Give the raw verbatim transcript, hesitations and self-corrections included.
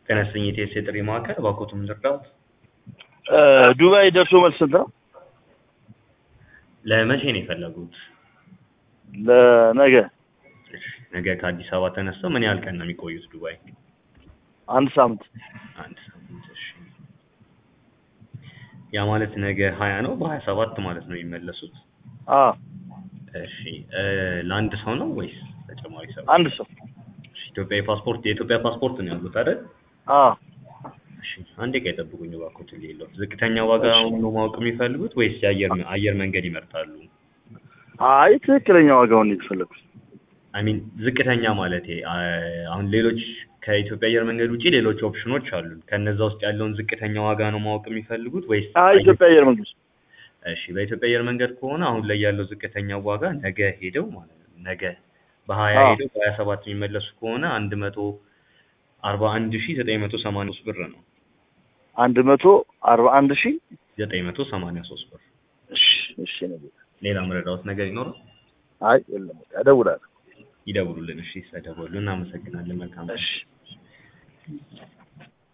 ተነስተኝ የቴስ የጥሪ ማዕከል ባኮቱም ልርዳዎት? ዱባይ ደርሶ መልስ ነው። ለመቼ ነው የፈለጉት? ለነገ ነገ ከአዲስ አበባ ተነስተው ምን ያህል ቀን ነው የሚቆዩት ዱባይ? አንድ ሳምንት። አንድ ሳምንት። እሺ ያ ማለት ነገ ሀያ ነው፣ በሀያ ሰባት ማለት ነው የሚመለሱት? አዎ። እሺ ለአንድ ሰው ነው ወይስ ተጨማሪ ሰው? አንድ ሰው። እሺ ኢትዮጵያዊ ፓስፖርት የኢትዮጵያ ፓስፖርት ነው ያሉት አይደል? አዎ። እሺ አንዴ ቆይ ጠብቁኝ እባክዎት። ሌላው ዝቅተኛ ዋጋ ነው ማወቅ የሚፈልጉት ወይስ የአየር አየር መንገድ ይመርጣሉ? አይ ትክክለኛ ዋጋውን ይፈልጉት። አይ ሚን ዝቅተኛ ማለት አሁን ሌሎች ከኢትዮጵያ አየር መንገድ ውጪ ሌሎች ኦፕሽኖች አሉ። ከነዛ ውስጥ ያለውን ዝቅተኛ ዋጋ ነው ማወቅ የሚፈልጉት ወይስ? አይ ኢትዮጵያ አየር መንገድ። እሺ በኢትዮጵያ አየር መንገድ ከሆነ አሁን ላይ ያለው ዝቅተኛ ዋጋ ነገ ሄደው ማለት ነው ነገ በሀያ ሄደው በሀያ ሰባት የሚመለሱ ከሆነ አንድ መቶ አርባ አንድ ሺህ ዘጠኝ መቶ ሰማንያ ሶስት ብር ነው። አንድ መቶ አርባ አንድ ሺህ ዘጠኝ መቶ ሰማንያ ሶስት ብር። እሺ እሺ ነው። ሌላ መረዳት ነገር ይኖራል? አይ የለም። እደውላለሁ። ይደውሉልን። እሺ ስለደወሉ እናመሰግናለን። መልካም። እሺ